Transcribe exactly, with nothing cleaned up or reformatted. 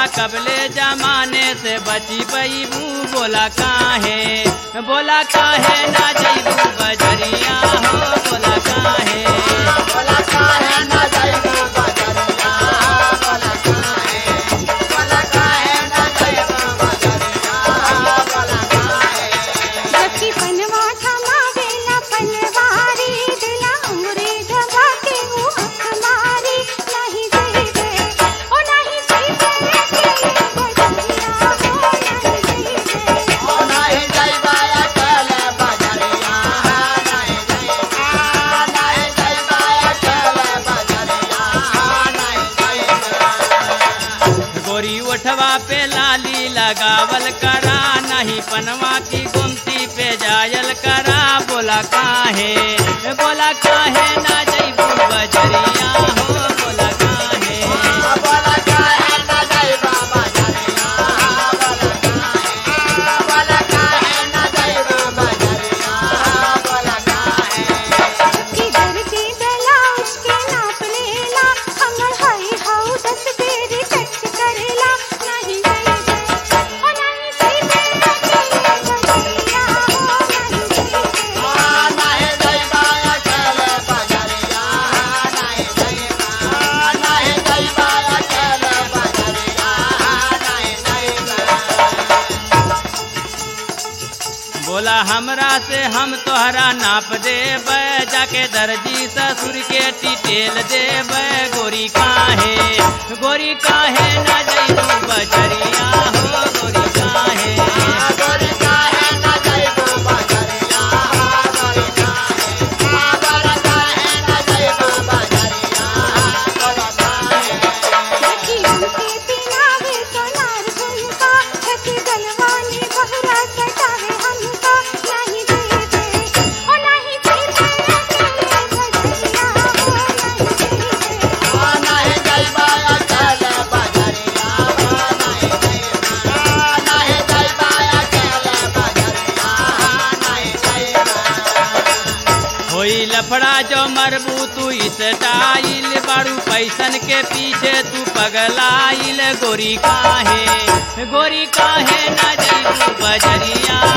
कबले जमाने से बची पैबू बोला काहे बोला काहे ना जैबू बजरिया हो बोला काहे बोला काहे ना जैबू बजरिया बोला काहे बोला काहे ना जैबू बजरिया बोला काहे सखी पनवा थमावेला पनवारी दिला उमरे ढवा के वो अखमारी नहीं जइबे ओ नहीं जइबे बजरिया हो नहीं जइबे ओ नहीं जइबा अकेले बजरिया नहीं जइबा नहीं जइबा अकेले बजरिया नहीं जइबा गोरी उठवा पे लाली लगावल करा नहीं पनवा की गुमती पे जायल करा बोला काहे बोला काहे ना जैबू बजरिया हो बोला काहे बोला काहे ना जइबा बजरिया बोला काहे बोला काहे ना जइबा बजरिया बोला काहे किधर के दला उसके नाप लेला हमर हई हाउ दस बेरी टच करेला नहीं जइबे ओ नहीं जइबे बजरिया हो नहीं जइबे नहीं जइबा अकेले बजरिया नहीं जइबा नहीं जइबा अकेले बजरिया नहीं जइबा बोला हमरा से हम तोहरा नाप देब जाके दर्जी ससुर के टिटेल देब गोरी काहे गोरी काहे ना जैबू बजरिया हो गोरी काहे गोरी काहे ना जइबू बजरिया गोरी काहे गोरी काहे ना जइबू बजरिया गोरी काहे सखी हमके पिनावे सोनार झुमका सखी गलवानी बहरा सटावे हमका नहीं जइबे ओ नहीं जइबे बजरिया हो नहीं जइबे नहीं जइबा अकेले बजरिया नहीं जइबा नहीं जइबा अकेले बजरिया नहीं जइबा होई लफड़ा जो मरबू तू स्टाइल बारू पैसन के पीछे तू पगलाइल गोरी काहे गोरी काहे ना जैबू बजरिया